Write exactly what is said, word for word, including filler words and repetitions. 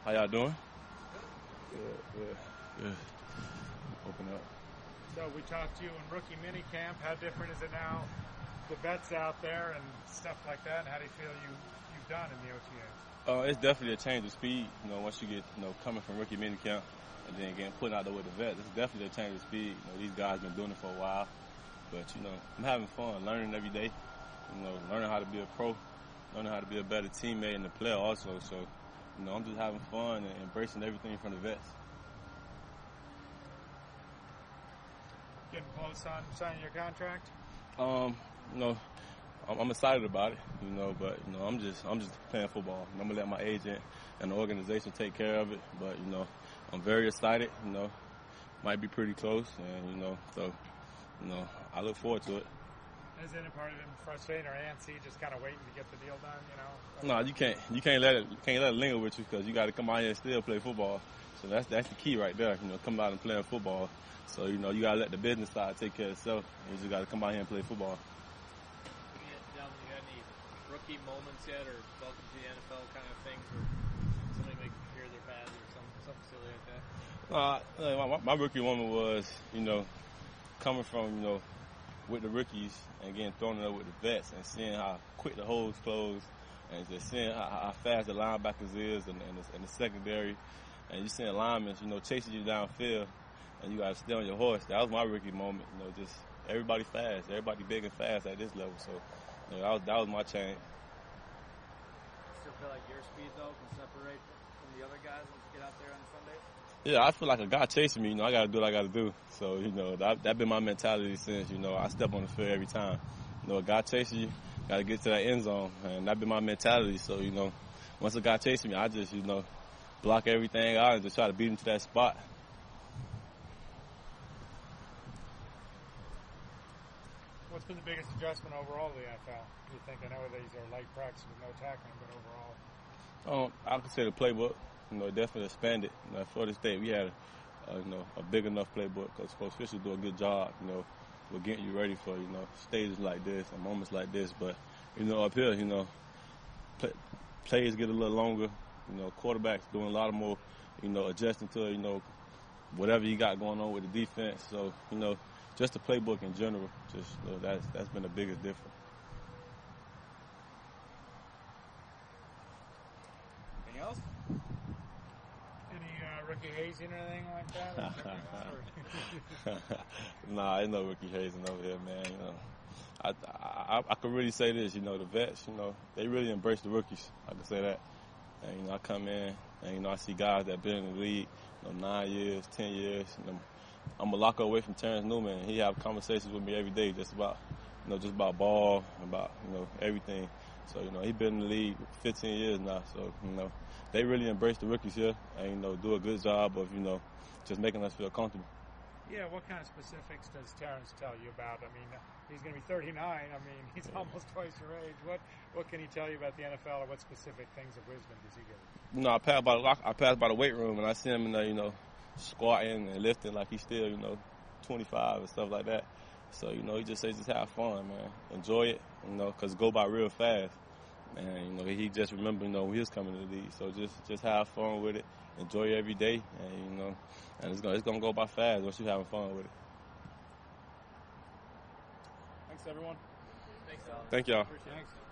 How y'all doing? Good, good, good. Open up. So we talked to you in rookie minicamp. How different is it now? The vets out there and stuff like that. And how do you feel you you've done in the O T As? Uh, it's definitely a change of speed. You know, once you get you know coming from rookie minicamp and then getting put out there with the vets, it's definitely a change of speed. You know, these guys been doing it for a while, but you know, I'm having fun, learning every day. You know, learning how to be a pro, learning how to be a better teammate and a player also. So, you know, I'm just having fun and embracing everything from the vets. Getting close on signing your contract? Um, you know, I'm, I'm excited about it. You know, but you know, I'm just I'm just playing football. I'm gonna let my agent and the organization take care of it. But you know, I'm very excited. You know, might be pretty close, and you know, so you know, I look forward to it. Is any part of him frustrating or antsy, just kind of waiting to get the deal done? You know. No, you can't. You can't let it. You can't let it linger with you because you got to come out here and still play football. So that's that's the key right there. You know, come out and play football. So you know, you got to let the business side take care of itself. You just got to come out here and play football. You got any rookie moments yet, or welcome to the N F L kind of things, where somebody make you hear their pads or something, something silly like that? Uh, my, my rookie moment was, you know, coming from you know. with the rookies and getting thrown it up with the vets and seeing how quick the holes close and just seeing how, how fast the linebackers is and, and, the, and the secondary, and you seeing linemen, you know, chasing you downfield and you got to stay on your horse. That was my rookie moment, you know, just everybody fast, everybody big and fast at this level. So, you know, that was, that was my change. Still feel like your speed, though, can separate from the other guys once you get out there on Sundays? Yeah, I feel like a guy chasing me, you know, I got to do what I got to do. So, you know, that that been my mentality since, you know, I step on the field every time. You know, a guy chasing you, got to get to that end zone, and that been my mentality. So, you know, once a guy chasing me, I just, you know, block everything out and just try to beat him to that spot. What's been the biggest adjustment overall to the N F L? Do you think? I know these are light practice with no tackling, but overall? Um, I could say the playbook. You know, definitely expanded. You know, at Florida State, we had, a, you know, a big enough playbook because Coach Fisher do a good job, you know, with getting you ready for, you know, stages like this and moments like this. But, you know, up here, you know, play, plays get a little longer. You know, quarterbacks doing a lot of more, you know, adjusting to, you know, whatever you got going on with the defense. So, you know, just the playbook in general, just you know, that's that's been the biggest difference. Anything else? Rookie hazing or anything like that? Nah, ain't no rookie hazing over here, man. You know, I, I I could really say this. You know, the vets, you know, they really embrace the rookies. I can say that. And you know, I come in and you know I see guys that been in the league, you know, nine years, ten years. You know, I'm a lock away from Terrence Newman. He have conversations with me every day, just about, you know, just about ball, about you know everything. So you know, he been in the league fifteen years now. So you know. They really embrace the rookies here and, you know, do a good job of, you know, just making us feel comfortable. Yeah, what kind of specifics does Terrence tell you about? I mean, he's going to be thirty-nine. I mean, he's yeah. almost twice your age. What what can he tell you about the N F L, or what specific things of wisdom does he give you? You know, I pass by, I pass by the weight room, and I see him in there, you know, squatting and lifting like he's still, you know, twenty-five and stuff like that. So, you know, he just says just have fun, man. Enjoy it, you know, because it go by real fast. And, you know, he just remember, you know, when he was coming to the league. So just, just have fun with it. Enjoy it every day. And, you know, and it's going it's gonna go by fast once you're having fun with it. Thanks, everyone. Thanks, Alan. Thank y'all. Thanks.